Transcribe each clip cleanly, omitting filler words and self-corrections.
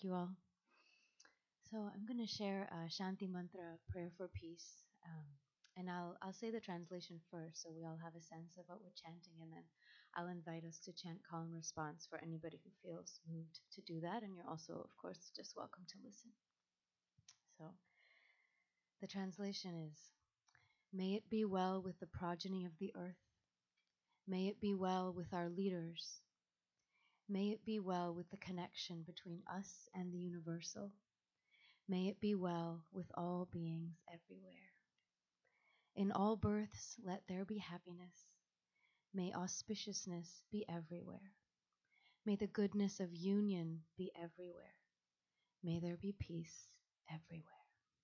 you all. So I'm going to share a Shanti Mantra prayer for peace. And I'll say the translation first so we all have a sense of what we're chanting, and then I'll invite us to chant call and response for anybody who feels moved to do that. And you're also, of course, just welcome to listen. So the translation is, may it be well with the progeny of the earth. May it be well with our leaders. May it be well with the connection between us and the universal. May it be well with all beings everywhere. In all births, let there be happiness. May auspiciousness be everywhere. May the goodness of union be everywhere. May there be peace everywhere.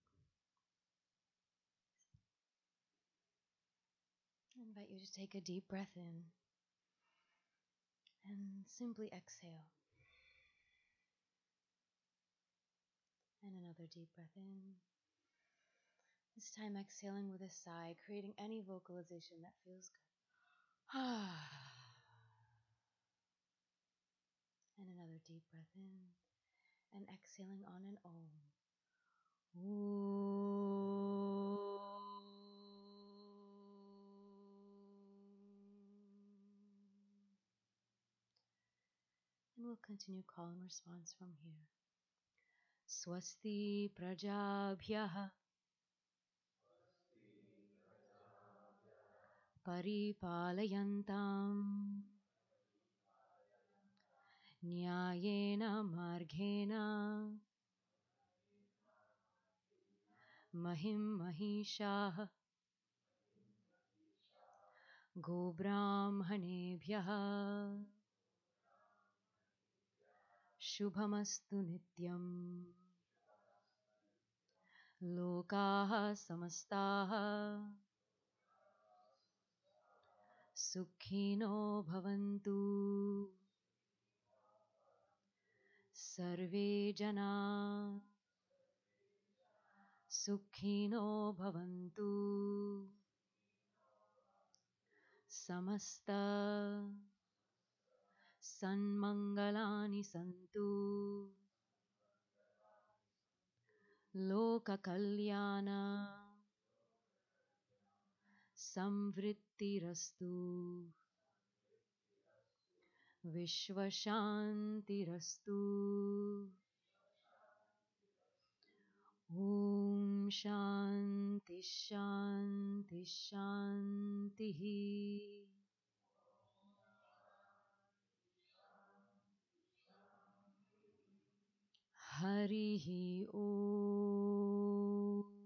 I invite you to take a deep breath in and simply exhale. And another deep breath in. This time exhaling with a sigh, creating any vocalization that feels good. And another deep breath in. And exhaling on an Om. And we'll continue call and response from here. Swasti prajabhyah paripalayantam nyayena marghena mahim mahishah gobrahmanebhyah shubhamastu nityam lokaha samastaha sukhino bhavantu sarve jana sukhino bhavantu samasta sanmangalani santu loka kalyana samvrittirastu vishvashantirastu. Om Shanti Shanti Shanti. Harihi